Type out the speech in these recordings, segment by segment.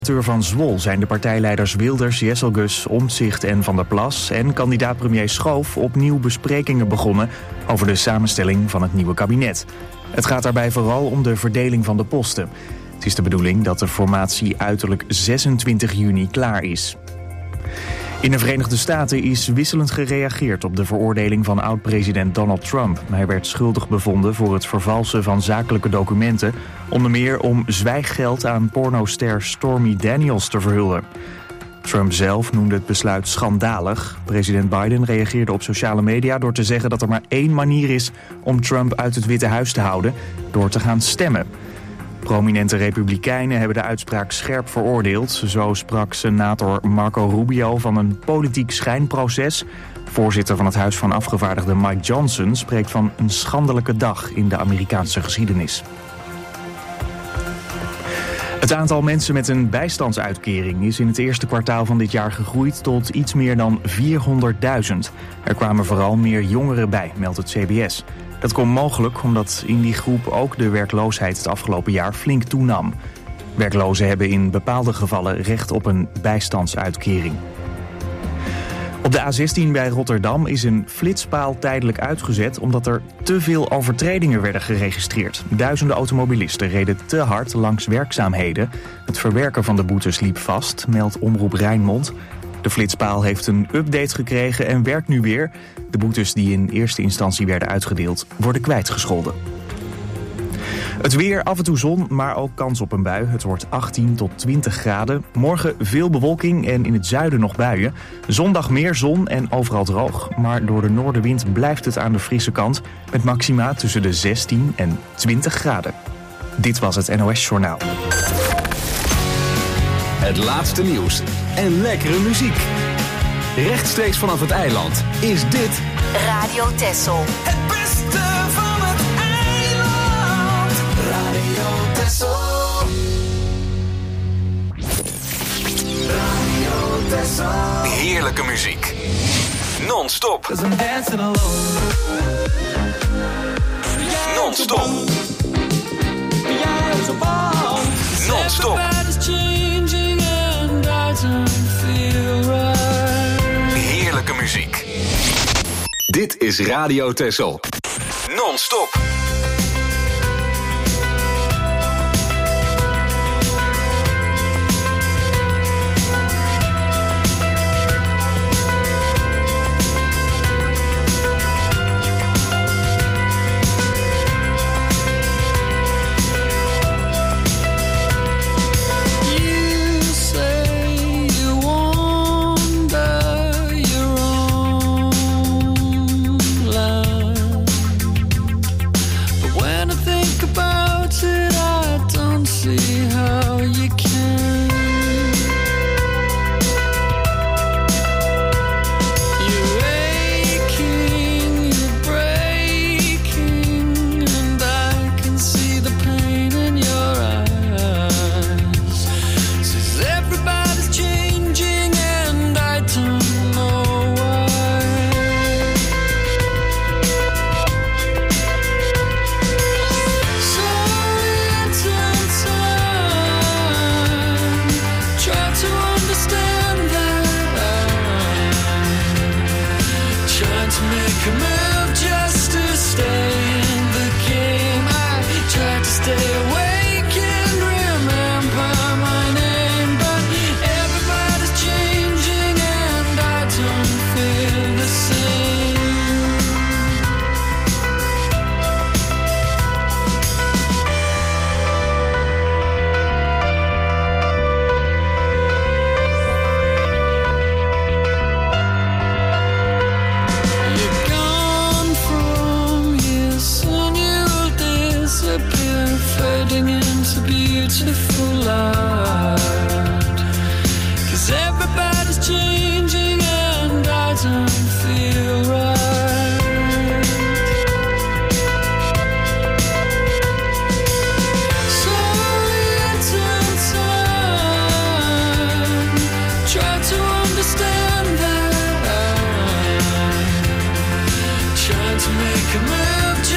Van Zwol zijn de partijleiders Wilders, Jesselgus, Omtzigt en Van der Plas en kandidaat-premier Schoof opnieuw besprekingen begonnen over de samenstelling van het nieuwe kabinet. Het gaat daarbij vooral om de verdeling van de posten. Het is de bedoeling dat de formatie uiterlijk 26 juni klaar is. In de Verenigde Staten is wisselend gereageerd op de veroordeling van oud-president Donald Trump. Hij werd schuldig bevonden voor het vervalsen van zakelijke documenten, onder meer om zwijggeld aan pornoster Stormy Daniels te verhullen. Trump zelf noemde het besluit schandalig. President Biden reageerde op sociale media door te zeggen dat er maar één manier is om Trump uit het Witte Huis te houden: door te gaan stemmen. Prominente republikeinen hebben de uitspraak scherp veroordeeld. Zo sprak senator Marco Rubio van een politiek schijnproces. Voorzitter van het Huis van Afgevaardigden Mike Johnson spreekt van een schandelijke dag in de Amerikaanse geschiedenis. Het aantal mensen met een bijstandsuitkering is in het eerste kwartaal van dit jaar gegroeid tot iets meer dan 400.000. Er kwamen vooral meer jongeren bij, meldt het CBS. Dat komt mogelijk omdat in die groep ook de werkloosheid het afgelopen jaar flink toenam. Werklozen hebben in bepaalde gevallen recht op een bijstandsuitkering. Op de A16 bij Rotterdam is een flitspaal tijdelijk uitgezet omdat er te veel overtredingen werden geregistreerd. Duizenden automobilisten reden te hard langs werkzaamheden. Het verwerken van de boetes liep vast, meldt Omroep Rijnmond. De flitspaal heeft een update gekregen en werkt nu weer. De boetes die in eerste instantie werden uitgedeeld worden kwijtgescholden. Het weer, af en toe zon, maar ook kans op een bui. Het wordt 18 tot 20 graden. Morgen veel bewolking en in het zuiden nog buien. Zondag meer zon en overal droog. Maar door de noordenwind blijft het aan de frisse kant, met maxima tussen de 16 en 20 graden. Dit was het NOS Journaal. Het laatste nieuws en lekkere muziek. Rechtstreeks vanaf het eiland is dit Radio Texel. Het beste van het eiland. Radio Texel. Radio Texel. heerlijke muziek. Non-stop. Non-stop. Non-stop. Heerlijke muziek. Dit is Radio Texel. Non-stop.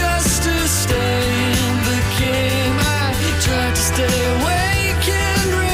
Stay awake and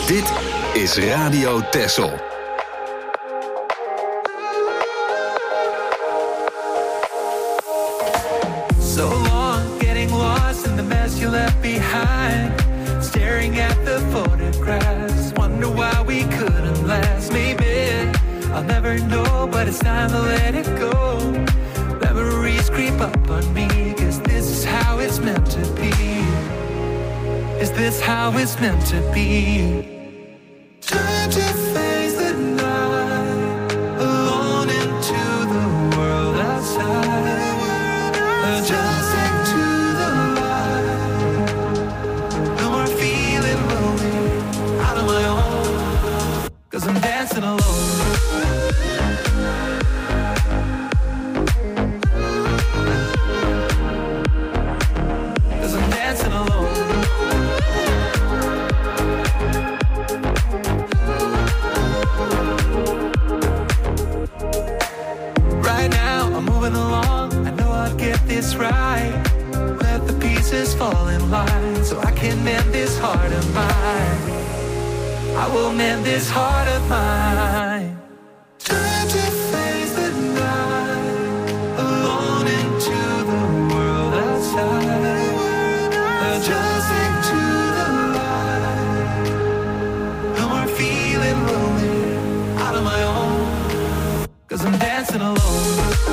Dit is Radio Texel. So long getting lost in the mess you left behind. Staring at the photographs, wonder why we couldn't last. Maybe I'll never know, but it's time to let it go. Memories creep up on me, 'cause this is how it's meant to be. Is this how it's meant to be? Time to face the night, alone into the world outside. Adjusting to the light, no more feeling lonely, out of my own, 'cause I'm dancing alone. This right, let the pieces fall in line, so I can mend this heart of mine. I will mend this heart of mine. Time to face the night, alone into the world outside. Adjusting to the light, no more feeling lonely, out of my own, 'cause I'm dancing alone.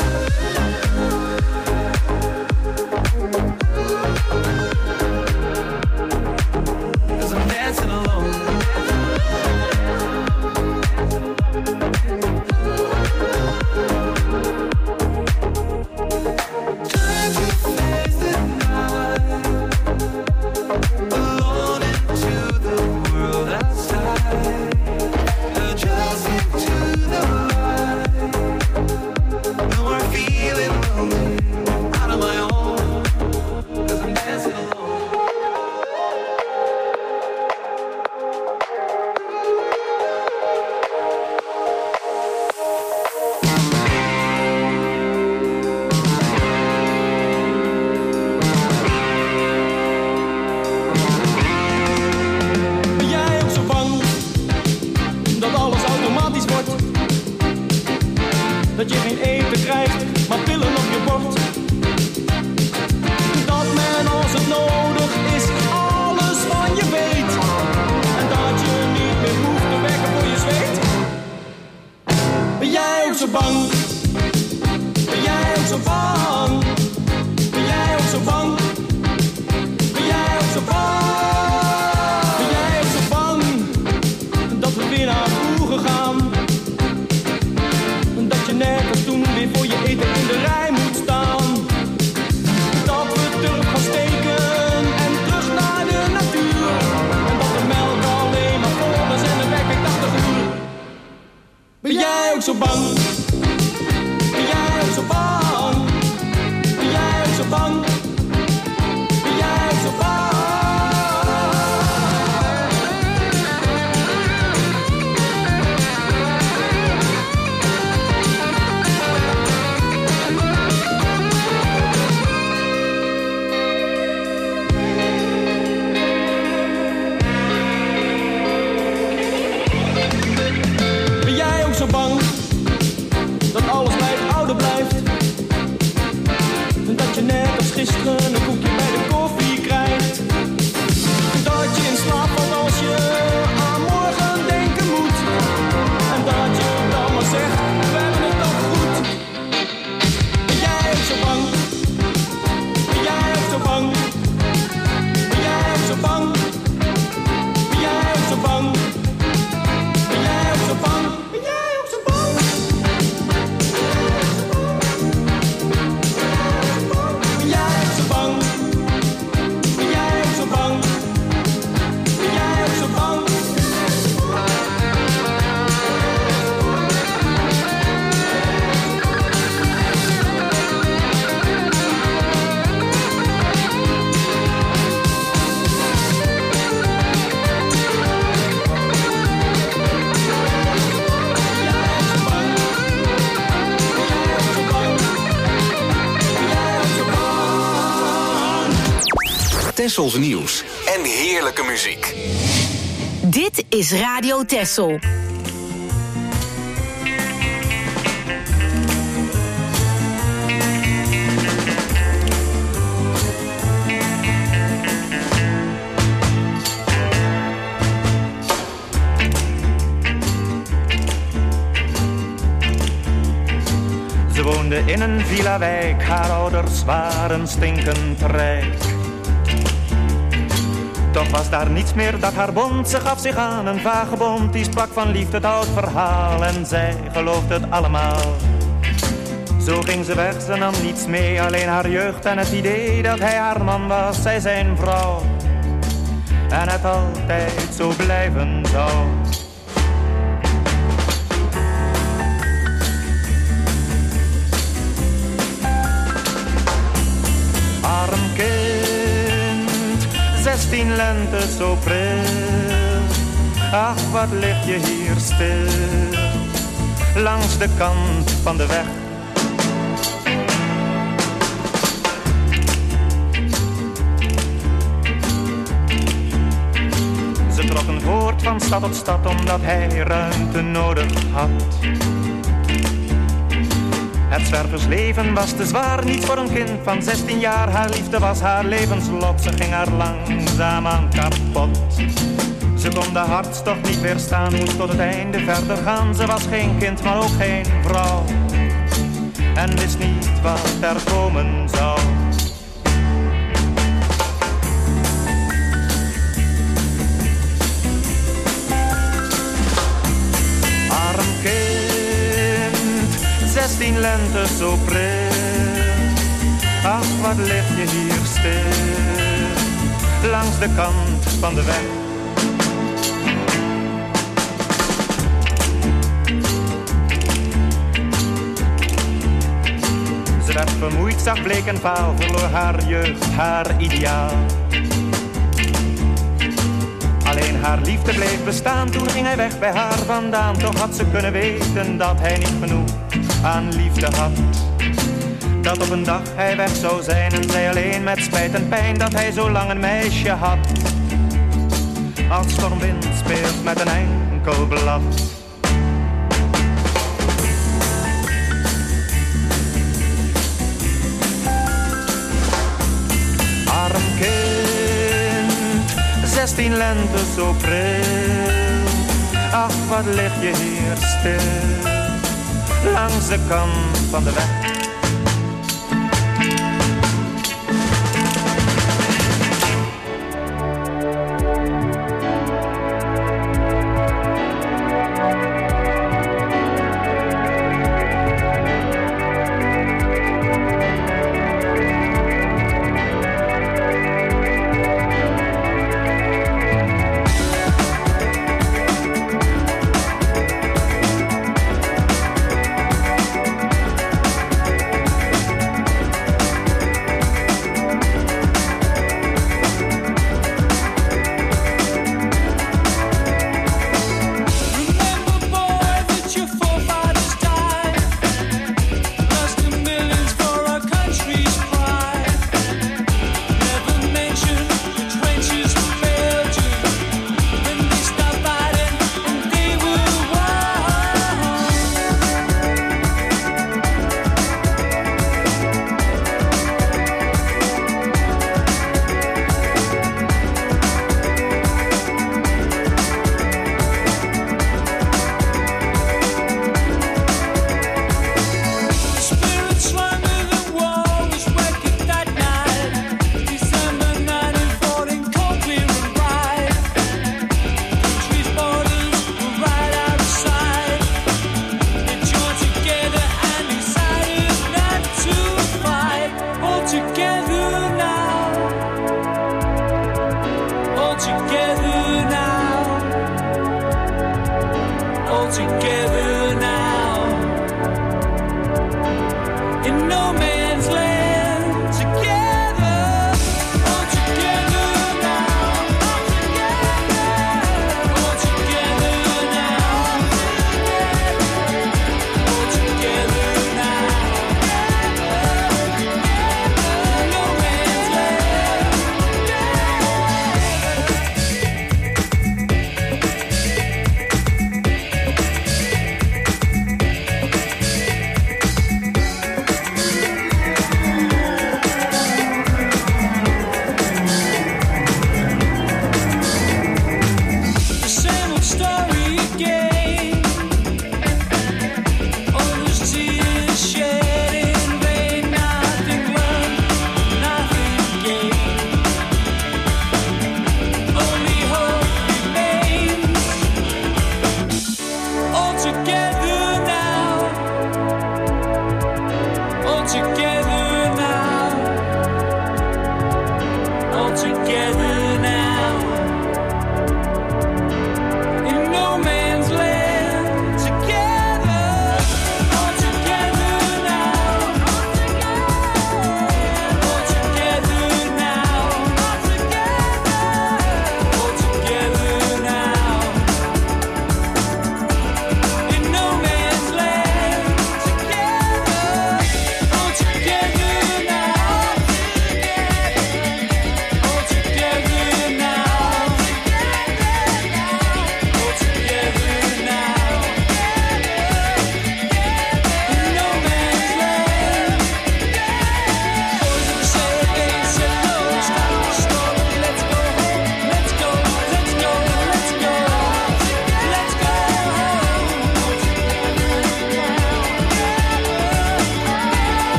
Dat je geen eten krijgt, maar pillen op je bord. Dat men als het nodig is, alles van je weet. En dat je niet meer hoeft te werken voor je zweet. Ben jij ook zo bang? Ben jij ook zo bang? Ben jij ook zo bang? Ben jij ook zo bang? Ben jij ook zo bang? Dat we weer naar vroeger gaan. Dat je nergens toen weer voor je eten in de rij moet staan. Dat we terug gaan steken en terug naar de natuur. En dat de melk alleen maar vol is en de werkweek 80 uur. Ben jij ook zo bang? Ben jij ook zo bang? Ben jij ook zo bang? Ben jij ook zo bang? Bang dat alles bij het oude blijft. Dat je net als gisteren een koekje bij de koffie krijgt. Dat je in slaap valt als je aan morgen denken moet. En dat je dan maar zegt, we hebben het toch goed. Ben jij ook zo bang? Ben jij ook zo bang? Ben jij ook zo bang? Ben jij ook zo bang? Ben jij ook zo bang? Tessels nieuws en heerlijke muziek. Dit is Radio Texel. Ze woonde in een villa-wijk, haar ouders waren stinkend rijk. Toch was daar niets meer dat haar bond, ze gaf zich aan een vagebond. Die sprak van liefde, het oud verhaal, en zij geloofde het allemaal. Zo ging ze weg, ze nam niets mee, alleen haar jeugd en het idee dat hij haar man was, zij zijn vrouw. En het altijd zo blijven zou. Arm kind, 16 lente zo pril. Ach, wat lig je hier stil, langs de kant van de weg. Ze trokken voort van stad tot stad, omdat hij ruimte nodig had. Het zwerversleven was te zwaar, niet voor een kind van 16 jaar. Haar liefde was haar levenslot, ze ging haar langzaamaan kapot. Ze kon de hartstocht niet weerstaan, moest tot het einde verder gaan. Ze was geen kind, maar ook geen vrouw, en wist niet wat er komen zou. Arm kind, 16 lente zo pril. Ach, wat lig je hier stil, langs de kant van de weg. Ze werd vermoeid, zag bleek en vaal, verloor haar jeugd, haar ideaal. Alleen haar liefde bleef bestaan, toen ging hij weg bij haar vandaan. Toch had ze kunnen weten dat hij niet genoeg aan liefde had. Dat op een dag hij weg zou zijn en zij alleen met spijt en pijn dat hij zo lang een meisje had. Als stormwind speelt met een enkel blad. Arm kind, 16 lente zo pril. Ach, wat lig je hier stil, langs de kant van de weg.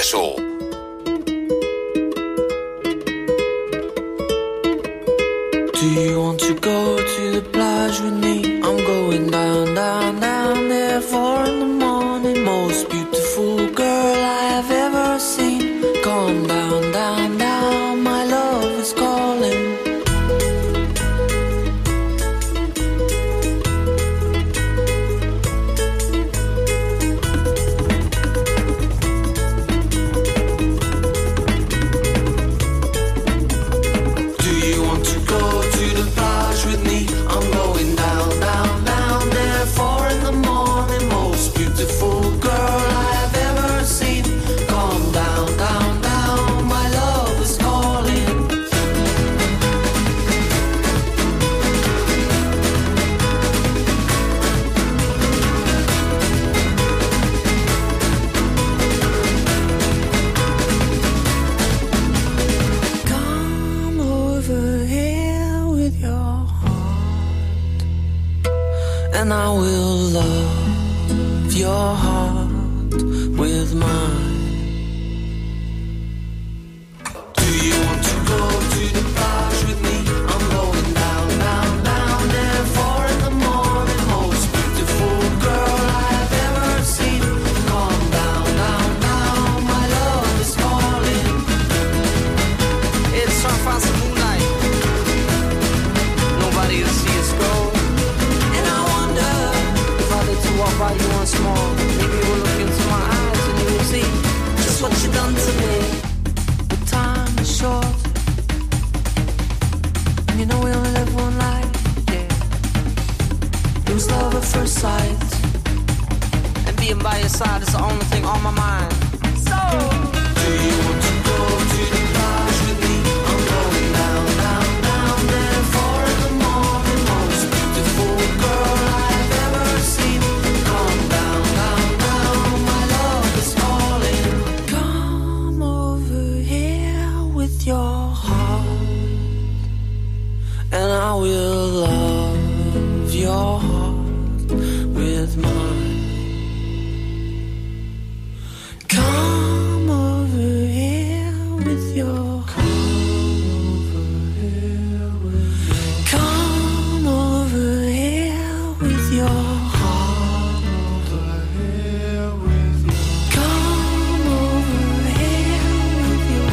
Texel. Do you want to go to the plage with me? I'm going down, down, down there 4 in the morning. Most beautiful girl I have ever seen. Come down, down, down, my love is calling. And I will love your heart with mine. Do you want to go to the plage with me? I'm going down, down, down there 4 in the morning. Most beautiful girl I have ever seen. Come down, down, down, my love is calling. It's surf and moonlight. Nobody will see us go. Walk by you once more. Maybe you will look into my eyes and you will see just what you done to me. The time is short, and you know we only live one life. Yeah, it was love at first sight, and being by your side is the only thing on my mind. So, do you want to go to the plage with me? I'm going down, down, down there 4 in the morning. Most beautiful girl I have ever seen. Your heart, and I will love your heart with mine. Come over here with your heart. Come over here with your heart. Come over here with your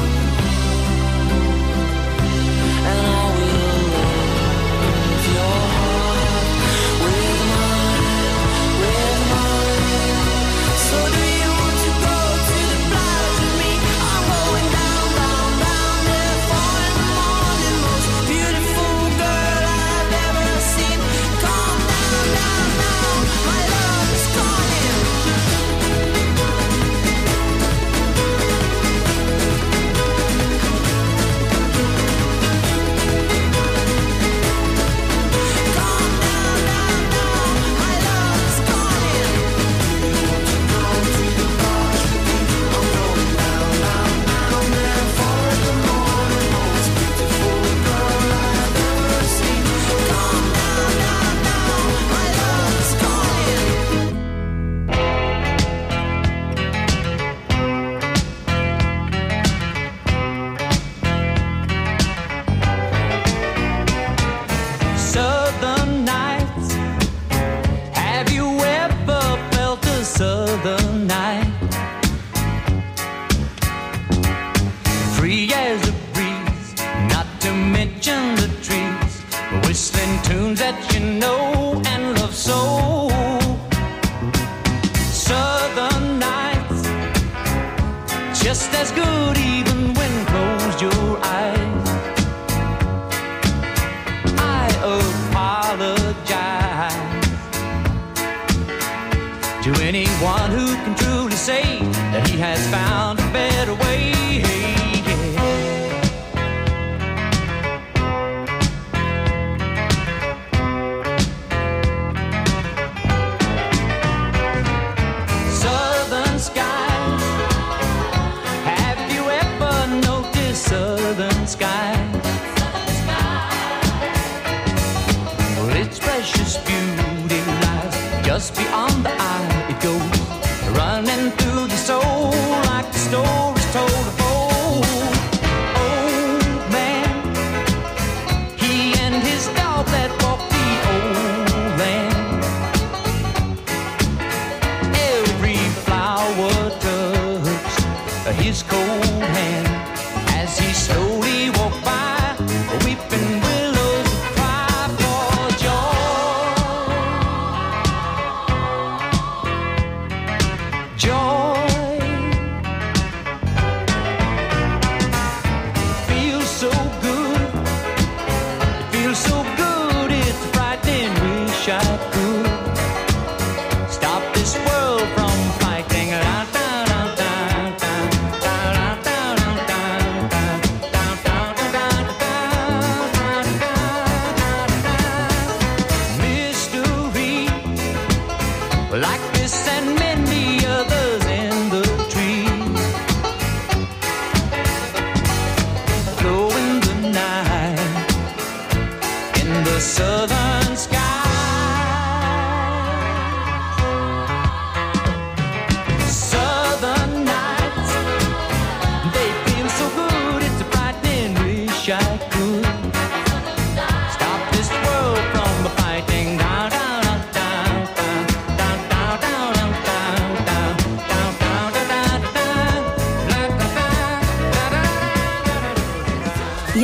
just beyond the eye it goes, running through the soul like the story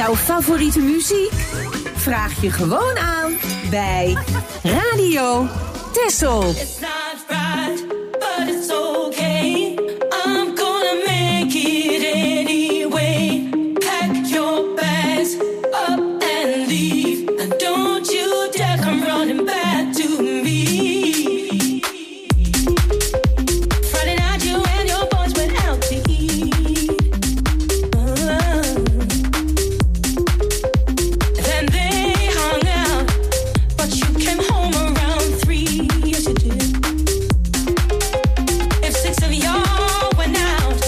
Jouw favoriete muziek? Vraag je gewoon aan bij Radio Texel. It's not right, but it's okay. I'm gonna make it anyway. Pack your bags up and leave. And don't you dare come running back to me. Friday night you and your boys went out to eat. Then they hung out, but you came home around 3. Yes, you did. If 6 of y'all went out,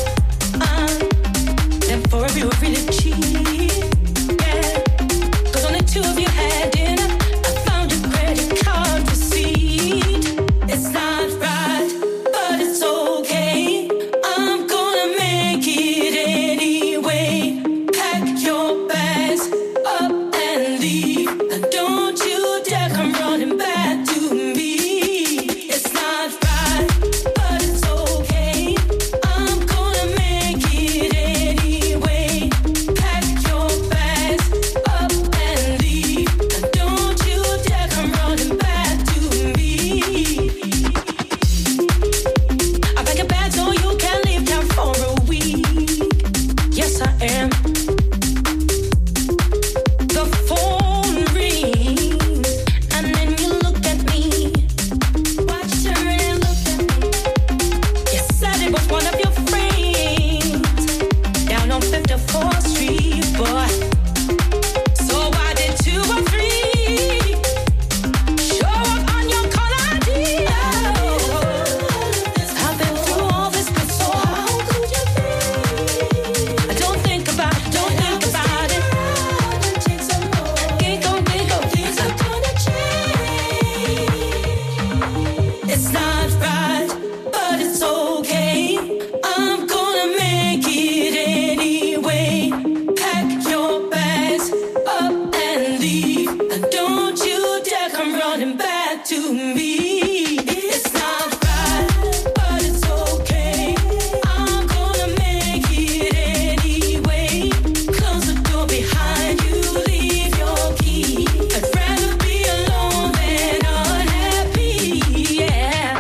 then 4 of you were really cheap. Yeah, 'cause only 2 of you had dinner. I found your credit card receipt. It's not right, but it's okay. I'm gonna make it anyway. Pack your bags up and leave. And don't you dare come running back to me. It's not right, but it's okay. I'm gonna make it anyway. Pack your bags up and leave. And don't you dare come running back to me. I pack a bag so you can leave town for a week. Yes, I am. The phone rings, and then you look at me. Watch her and look at me. You said it was one of your friends down on 54th Street, boy. So why did 2 or 3 show up on your call ID? I've been through all this before. How could you think? Don't think about it. Don't think about it. Think on, things are gonna change. It's not right, but it's okay. I'm gonna make it anyway. Pack your bags up and leave. And don't you dare come running back to me. It's not right, but it's okay. I'm gonna make it anyway. Close the door behind you, leave your key. I'd rather be alone than unhappy, yeah.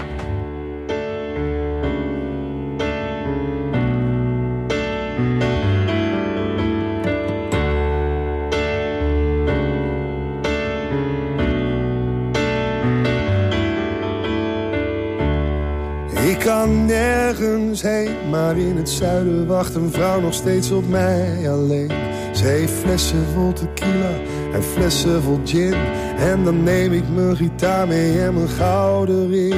Ik kan nergens heen, maar in het zuiden wacht een vrouw nog steeds op mij alleen. Ze heeft flessen vol tequila en flessen vol gin. En dan neem ik mijn gitaar mee en mijn gouden ring.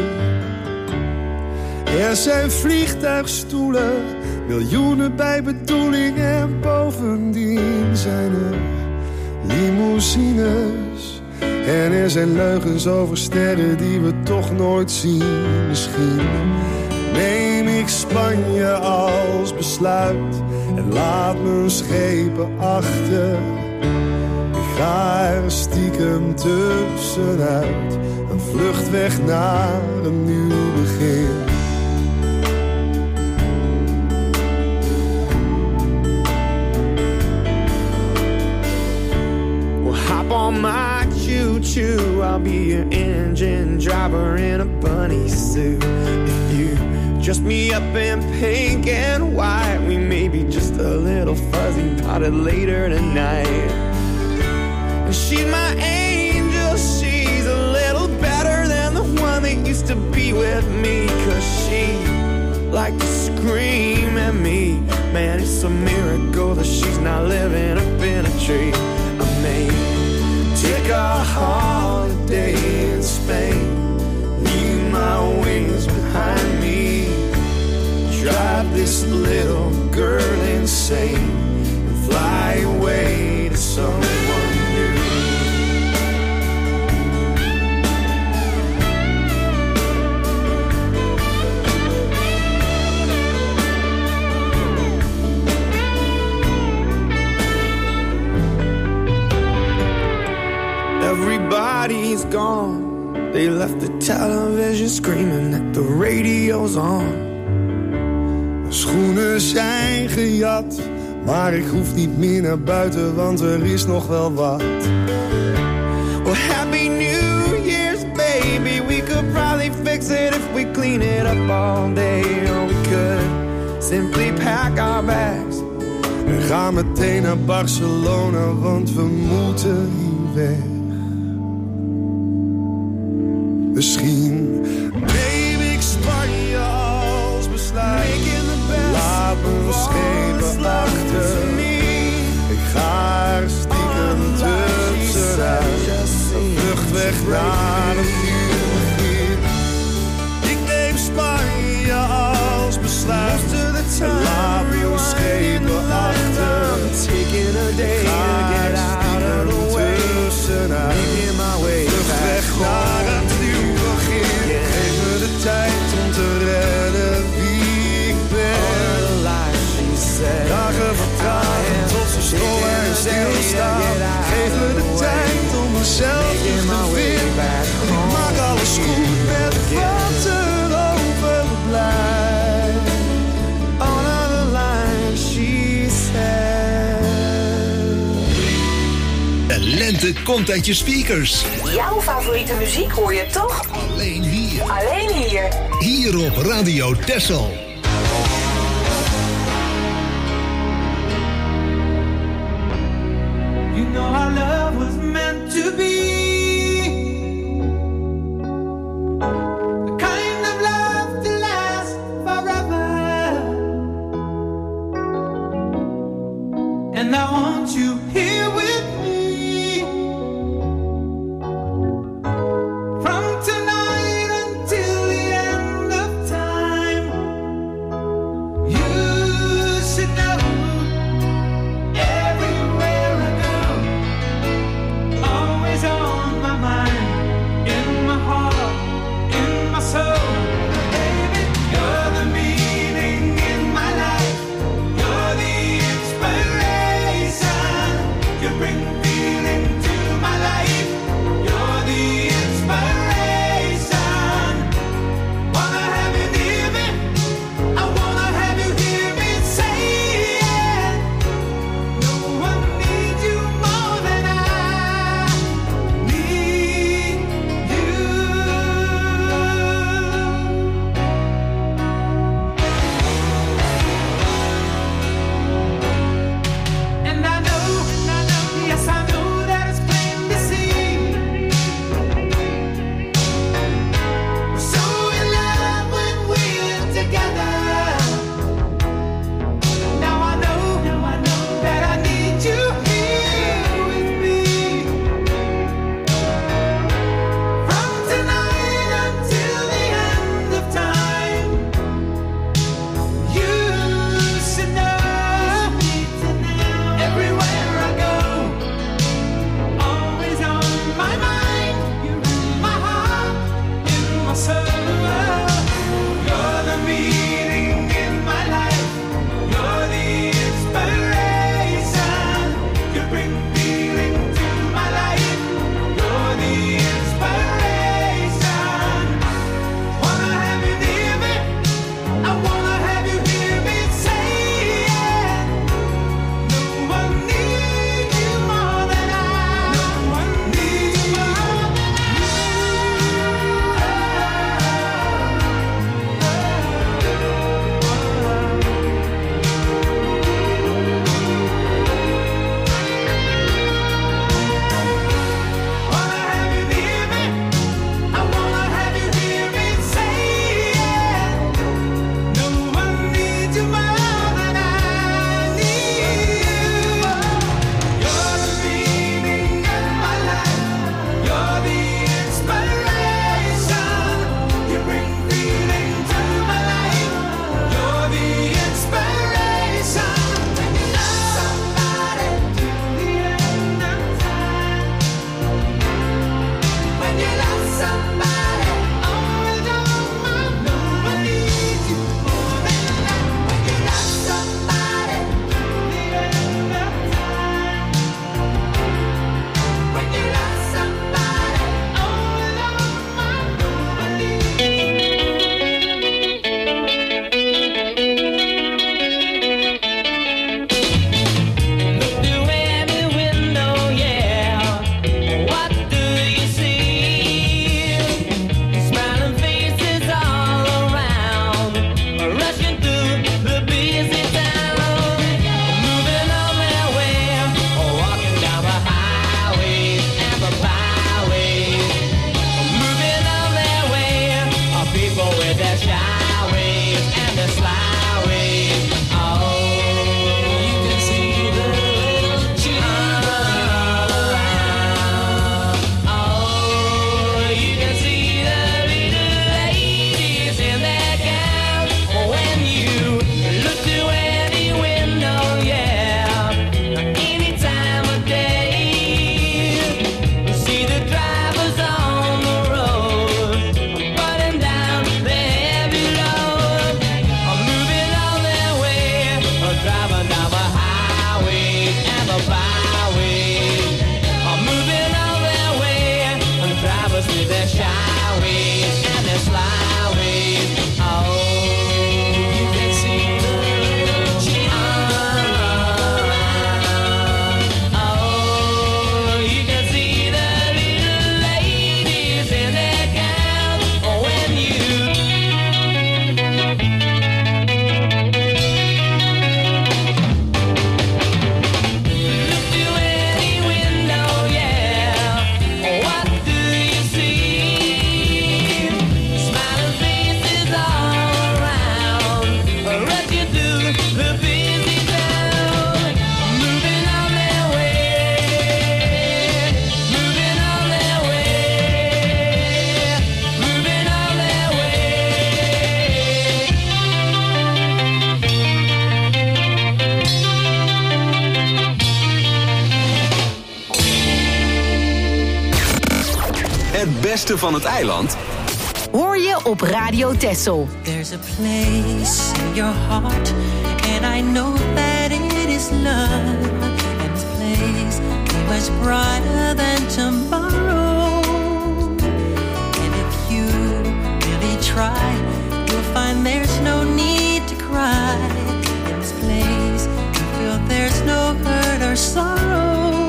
Er zijn vliegtuigstoelen, miljoenen bij bedoeling. En bovendien zijn er limousines. En er zijn leugens over sterren die we toch nooit zien. Misschien neem ik Spanje als besluit en laat mijn schepen achter. Ik ga er stiekem tussenuit, een vlucht weg naar een nieuw begin. Hop on my choo-choo, I'll be your engine driver in a bunny suit. If you dress me up in pink and white, we may be just a little fuzzy potted later tonight. And she's my angel, she's a little better than the one that used to be with me. 'Cause she liked to scream at me. Man, it's a miracle that she's not living up in a tree. I may take a holiday in Spain, leave my wings behind me, drive this little girl insane, and fly away to someone new. Everybody's gone. They left the television screaming that the radio's on. Schoenen zijn gejat, Maar ik hoef niet meer naar buiten, want er is nog wel wat. Well, Happy New Year's, baby. We could probably fix it if we clean it up all day. Or we could simply pack our bags en ga meteen naar Barcelona, want we moeten hier weg. Misschien neem ik Spanje als besluit. Laat mijn schepen achter. Ik ga er stiekem tussenuit. Een vlucht weg naar een nieuw begin. Ik neem Spanje als besluit. Laat mijn schepen achter. Ik ga er stiekem tussenuit. Vlucht weg naar een nieuw begin. Geef me de tijd om te redden wie ik ben. Dagen vertragen tot ze stollen en stilstaan. Geef me de tijd om mezelf terug te vinden. Ik maak alles goed met wat er overblijft. On the line, she said. De lente komt uit je speakers. Jouw favoriete muziek hoor je toch? Alleen hier. Alleen hier. Hier op Radio Texel. You know our love was meant to be the kind of love to last forever. And I want you here with me from tonight until the end of time. beste van het eiland hoor je op Radio Texel. There's a place in your heart, and I know that it is love. And this place is much brighter than tomorrow. And if you really try, you'll find there's no need to cry. In this place, you feel there's no hurt or sorrow.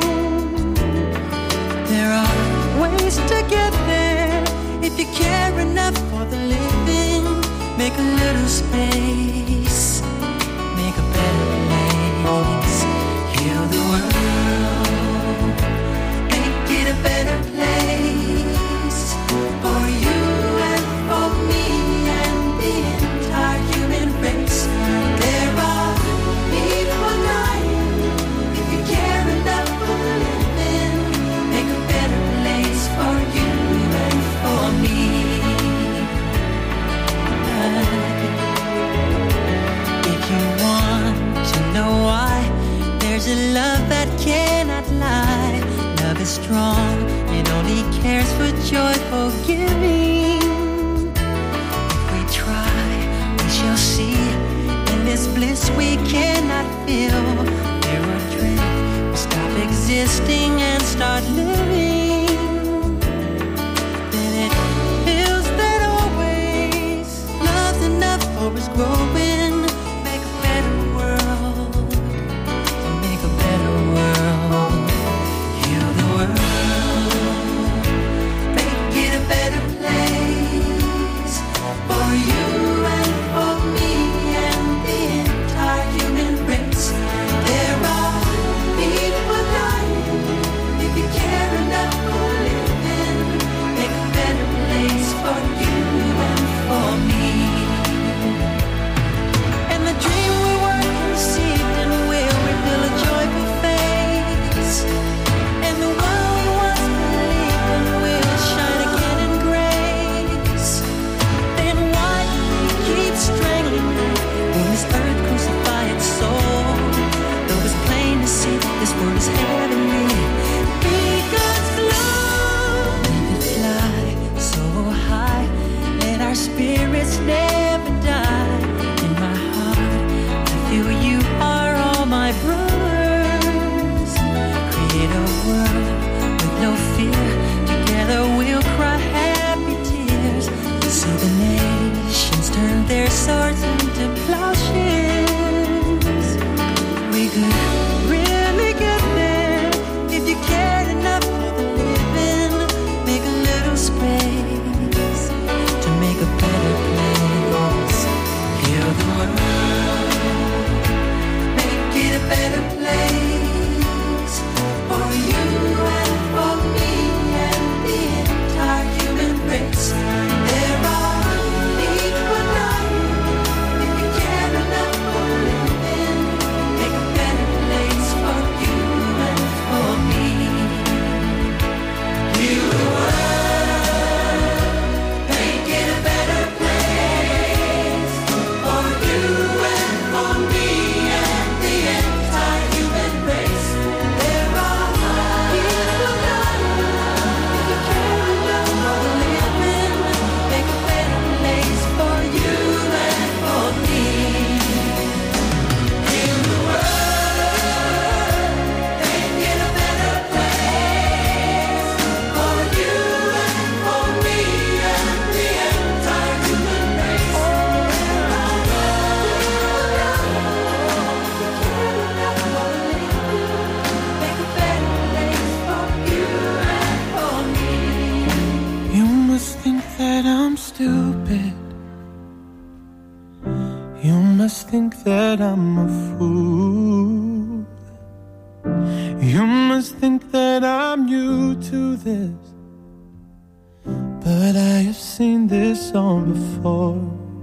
There are ways to get there if you care enough for the living. Make a little space, make a better place. Heal the world, make it a better place for you and for me and the entire human race. There are people dying. If you care enough for the living, make a better place for you and for me. If you want to know why, there's a love that cannot lie. Love is strong, it only cares for joyful giving. If we try, we shall see. In this bliss we cannot feel. There are dreams, we stop existing and start living. Then it feels that always love's enough for us growing. Make a better world, to make a better world. Heal the world, make it a better place for you and for me and the entire human race. There are people dying. If you care enough for living, make a better place for you and for me. And the dream we worked and received and will reveal a joyful face. And the one we once believed and will shine again in grace. Then why do we keep strangling when this earth crucify its soul? Though it's plain to see this world is heavenly. Be God's love. We could fly so high, let our spirits never die. In my heart, I feel you are all my brothers. Create a world with no fear. Together we'll cry happy tears. See the nations turn their swords into plowshares. We could really get there if you cared enough for the living. Make a little space to make a better place. Heal the world, make it a better place for you and for me and the entire human race. There are people dying. If you care enough for living, make a better place for you and for me. Heal the world, make it a better place for you and for me and the entire human race. There are people dying. If you care enough for living, make a better place for you and for me. Heal the world, make it a better place for you and for me and the entire human race. Make a better place for you and for me. You must think that I'm stupid. You must think that I'm a fool. You must think that I'm new to this. But I have seen this all before.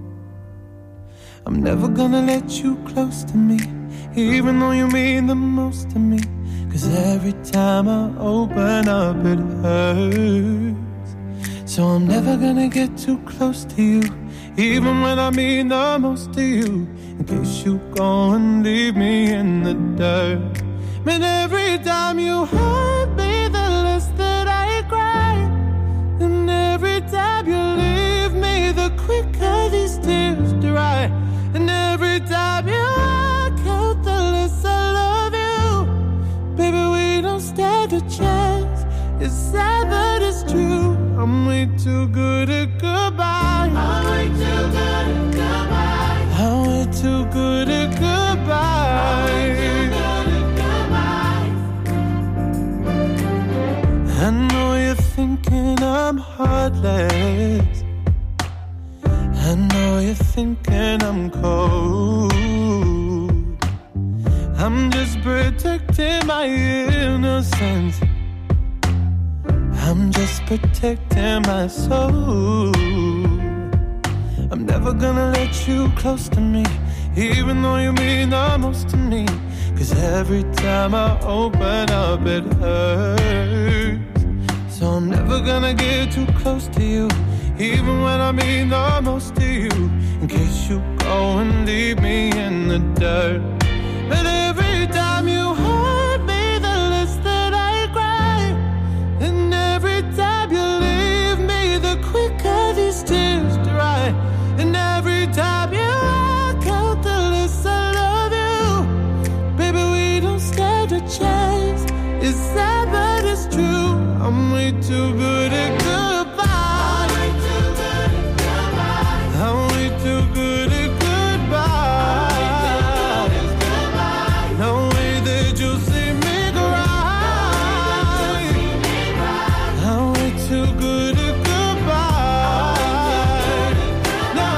I'm never gonna let you close to me, even though you mean the most to me. 'Cause every time I open up it hurts. So I'm never gonna get too close to you, even when I mean the most to you. In case you go and leave me in the dirt. Man, every time you hurt me, the less that I cry. And every time you leave me, the quicker these tears dry. And every time you walk out, the less I love you. Baby, we don't stand a chance. It's sad, but it's true. I'm way too good at goodbye. I'm way too good at goodbye. I'm way too good at goodbye. I know you're thinking I'm heartless. I know you're thinking I'm cold. I'm just protecting my innocence. I'm just protecting my soul. I'm never gonna let you close to me, even though you mean the most to me. 'Cause every time I open up it hurts. So I'm never gonna get too close to you, even when I mean the most to you, in case you go and leave me in the dirt. But every time you hurt me, the less that I cry. And every time you leave me, the quicker these tears dry. And every time you walk out, the less I love you. Baby, we don't stand a chance. It's sad, but it's true. I'm way too good at goodbye. I'm way too good at goodbye. I'm way too good at goodbye. No way that you'll see me cry. I'm way too good at goodbye. No,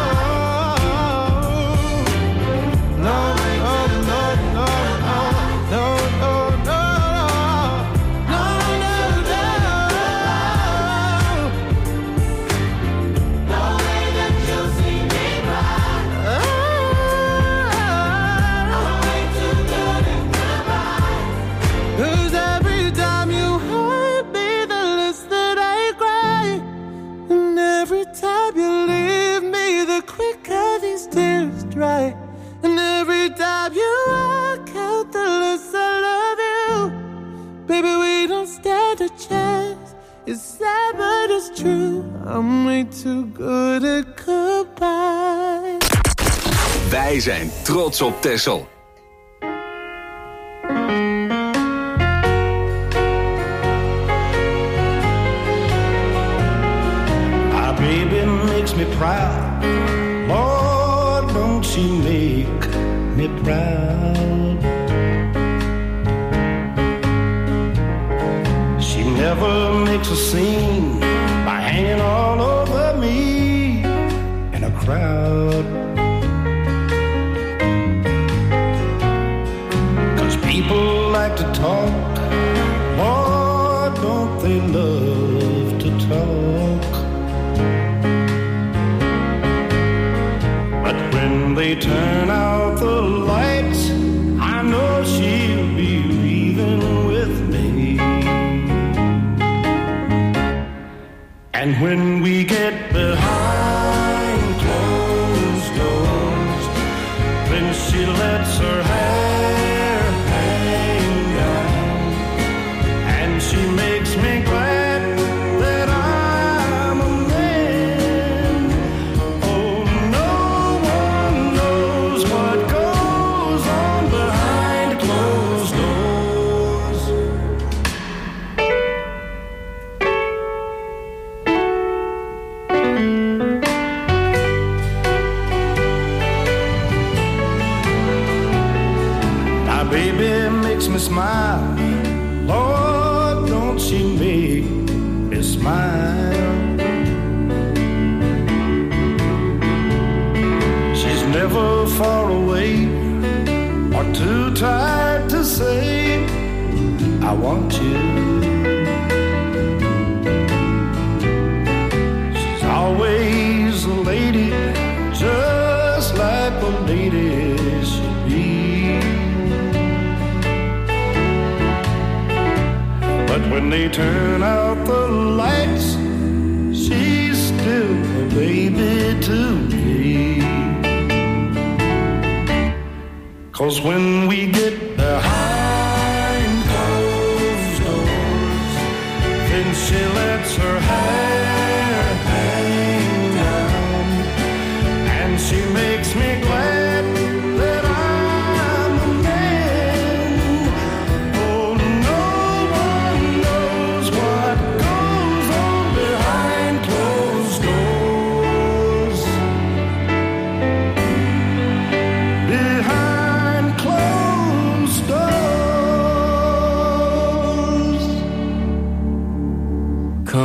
no, no, no, no, no, no, no, no, no, no. No way that you'll see me cry. I'm way too good at goodbye. 'Cause every time you hurt me, the less that I cry. And every time you leave me, the quicker these tears dry. And every time you walk out, the less I love you. Baby, we don't stand a chance. It's sad, but it's true. I'm way too good at goodbye. Wij zijn trots op Texel. My baby makes me proud. Lord, don't she make me proud. She never makes a scene by hanging all over me in a crowd. 'Cause people like to talk. Lord, don't they love to talk. But when they turn out the lights, I know she'll be leaving with me. And when we get behind closed doors, then she lets her hair hang down, and she makes me glad that I'm a man. Oh, no one knows what goes on behind closed doors. My baby makes me smile. Lord, don't she make me smile. She's never far away or too tired to say, I want you. She's always a lady, just like a lady should be. But when they turn out the lights, she's still a baby to me. 'Cause when we get behind closed doors, then she lets her hair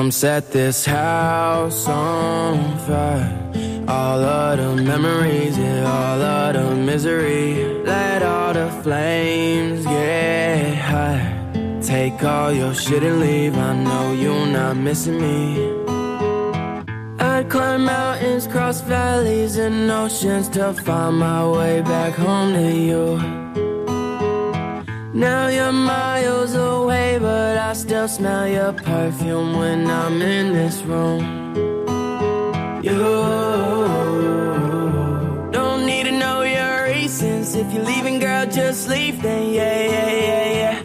Come set this house on fire. All of the memories, yeah, all of the misery. Let all the flames get higher. Take all your shit and leave. I know you're not missing me. I'd climb mountains, cross valleys and oceans to find my way back home to you. Now you're miles away, but I still smell your perfume when I'm in this room. You don't need to know your reasons. If you're leaving, girl, just leave then, yeah.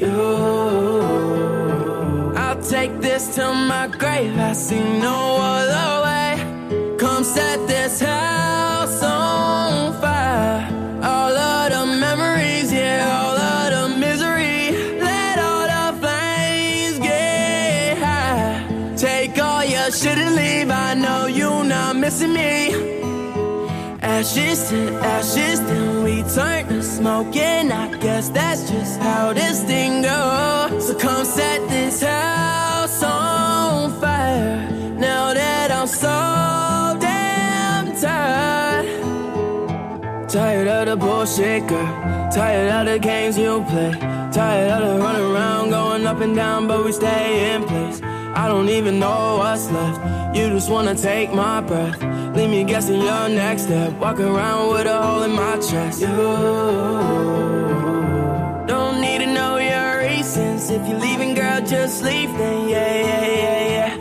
I'll take this to my grave, I see no other way. Come set this house on fire. All of the memories, yeah, all of the misery. Let all the flames get high. Take all your shit and leave. I know you're not missing me. Ashes to ashes, then we turn to smoke. And I guess that's just how this thing goes. So come set this house on fire. Now that I'm so damn tired. Tired of the bullshit, girl. Tired of the games you play. Tired of the running around, going up and down, but we stay in place. I don't even know what's left. You just wanna take my breath. Leave me guessing your next step. Walking around with a hole in my chest. You don't need to know your reasons. If you're leaving, girl, just leave then, yeah.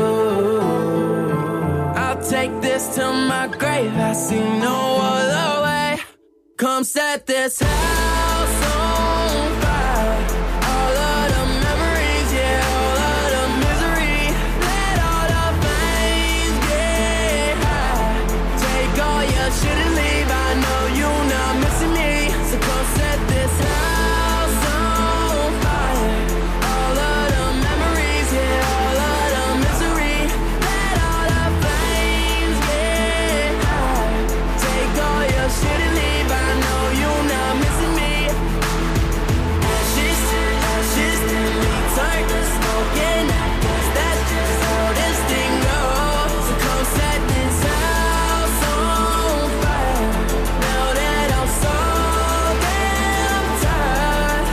I'll take this to my grave, I see no other way. Come set this house on fire. All of the memories, yeah, all of the misery. Let all the flames get high. Take all your shit and leave. I know you're not missing me. So come set this house on fire. All of the memories, yeah, all of the misery. Let all the flames get high. Take all your shit and leave. I know you're not missing me. Ashes to ashes, then we turn to smoke. And I guess that's just how this thing goes. So come set this house on fire. Now that I'm so damn tired.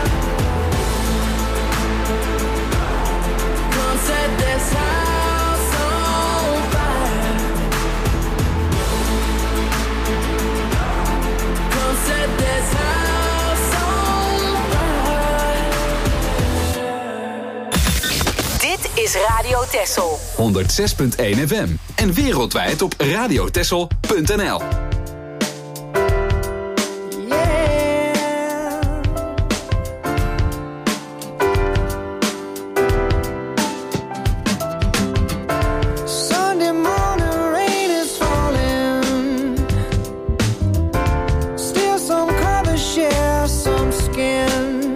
Come set this house on fire. Come set this house on fire. Dit is Radio Texel. 106.1 FM en wereldwijd op radiotexel.nl. Sunday morning rain is falling. Still some colors share some skin.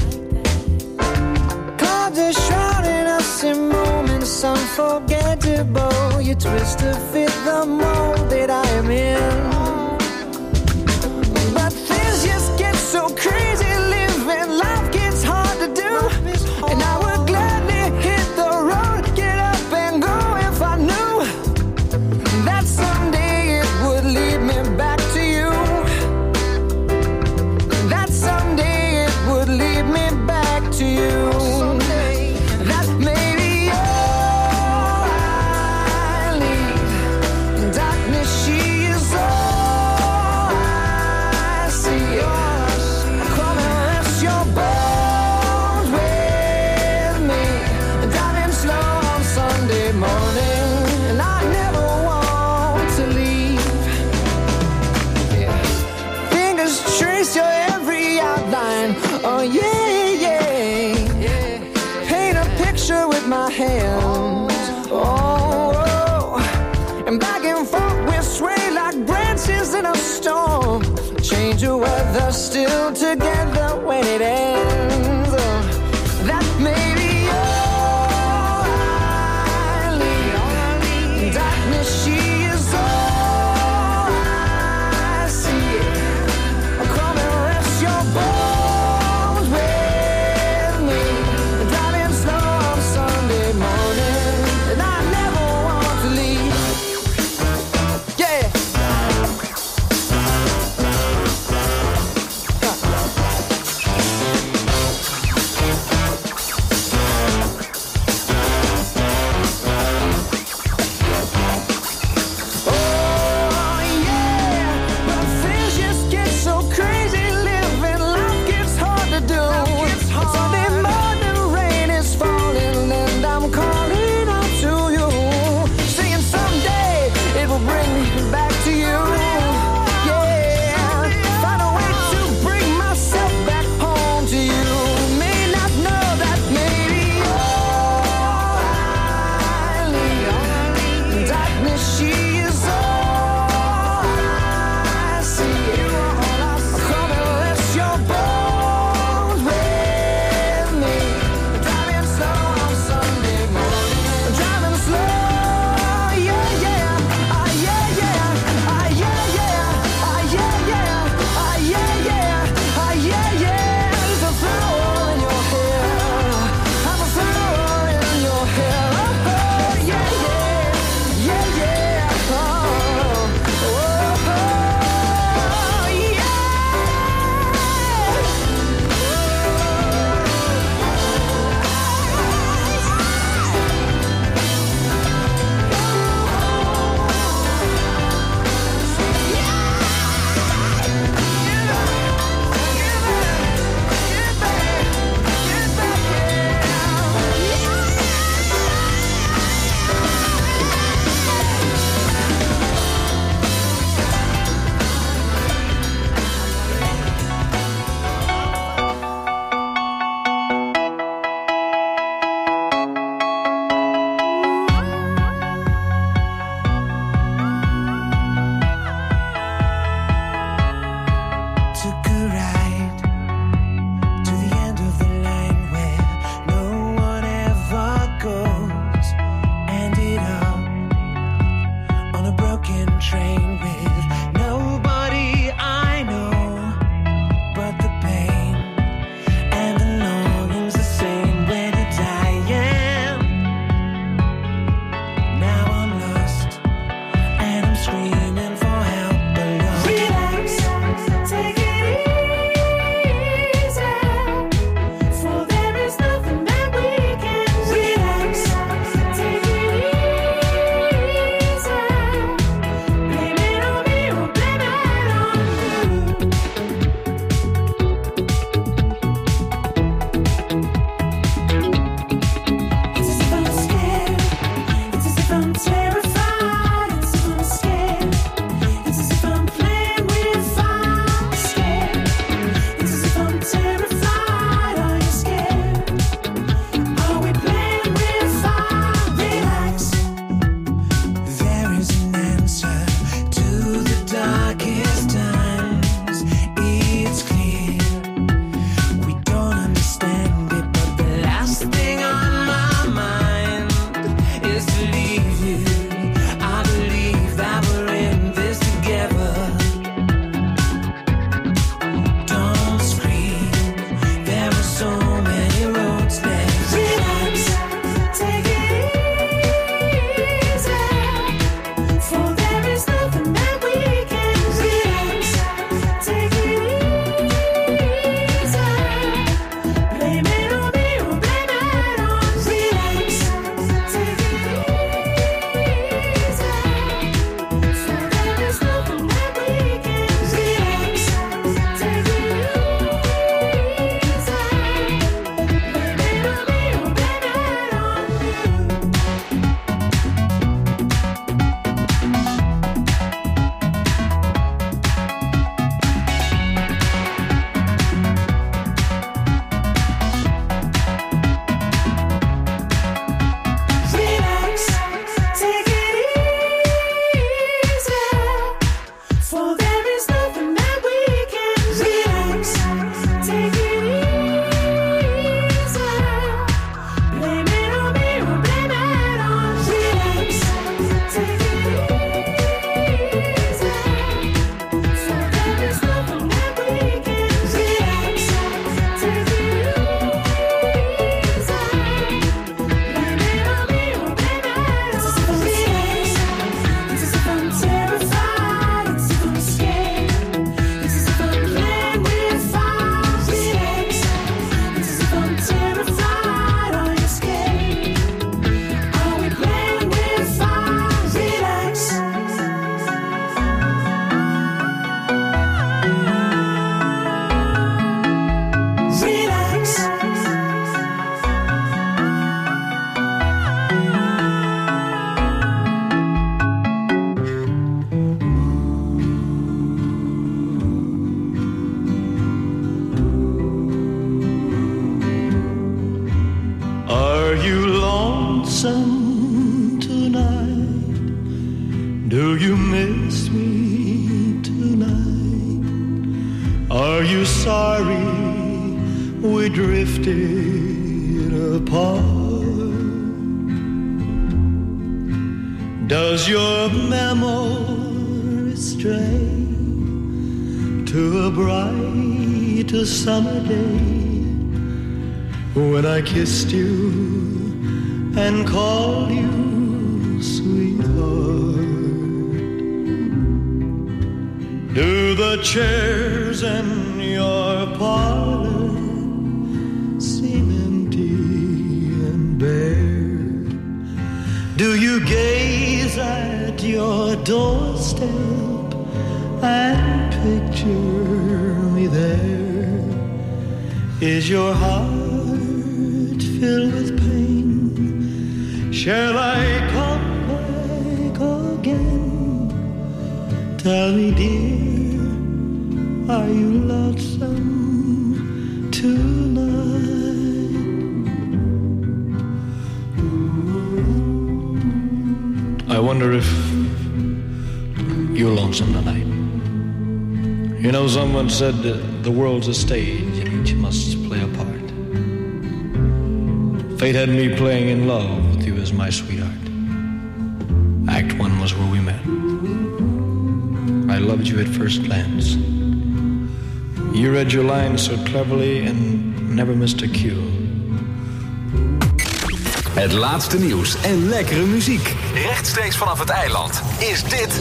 Clouds are shrouding us in moments unforgettable. You twist to fit the mold that I am in. But things just get so crazy living. Life gets hard to do. And I would gladly hit the road, get up and go if I knew that someday it would lead me back to you. That someday it would lead me back to you. That maybe all I need. Darkness, she is all I see. Come and rest your bones with me. Driving slow on Sunday morning, and I never want to leave. Yeah. Fingers trace your every outline. Oh yeah. Paint a picture with my hands. Oh. And back and forth we sway like branches in a storm. Change the weather, still together when it ends. Oh, that may be all I need. Darkness, she is all I see. Come and rest your bones with me. Driving slow on Sunday morning. broken train with nobody I know, but the pain and the longing's the same when you're dying. Now I'm lost and I'm screaming for help alone. Relax, take it easy, for there is nothing that we can do. Relax, take it easy, blame it on me or blame it on you. It's as if I'm scared, it's as if I'm terrified, it's as if I'm scared, it's as if I'm playing with fire. Scared, it's as if I'm terrified. Are you scared? Are we playing with fire? Relax. There is an answer to the darkest times. It's clear we don't understand it, but the last thing on my mind is to leave you. I believe that we're in this together. Don't scream, there are so many roads left. Relax, take it easy, for there is nothing that we can do. Relax, take it easy, blame it on me or blame it on. Relax, take it easy, for there is nothing that we can do. Relax, take it easy, blame it on me or blame it on you. Relax, take it easy, for there is nothing that we can do. Relax, take it easy, blame it on me or blame it on. Relax, take it easy, for there is nothing that we can do. Relax, take it easy, blame it on me or blame it on. It's as if I'm relax, it's as if I'm terrified, it's as if I'm scared, it's as if I'm playing with fire. Relax, it's as if I'm terrified. Are you scared? Are we playing with fire? Relax. Relax. Are you lonesome tonight? Do you miss me tonight? Are you sorry we drifted apart? Does your memory stray to a bright summer day when I kissed you and called you sweetheart? Do the chairs in your parlor seem empty and bare? Do you gaze at your doorstep and picture me there? Is your heart filled with pain? Shall I come back again? Tell me, dear, are you lonesome tonight? I wonder if you're lonesome tonight. You know, someone said the world's a stage and each must play a part. Fate had me playing in love with you as my sweetheart. Act one was where we met. I loved you at first glance. You read your lines so cleverly and never missed a cue. Het laatste nieuws en lekkere muziek. Rechtstreeks vanaf het eiland is dit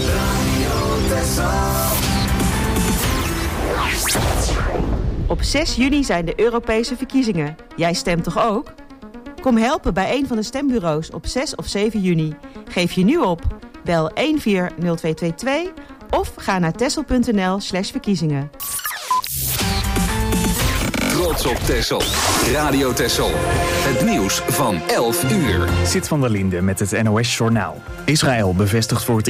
Op 6 juni zijn de Europese verkiezingen. Jij stemt toch ook? Kom helpen bij een van de stembureaus op 6 of 7 juni. Geef je nu op. Bel 140222 of ga naar texel.nl/verkiezingen. Trots op Texel. Radio Texel. Het nieuws van 11 uur. Zit van der Linde met het NOS Journaal. Israël bevestigt voor het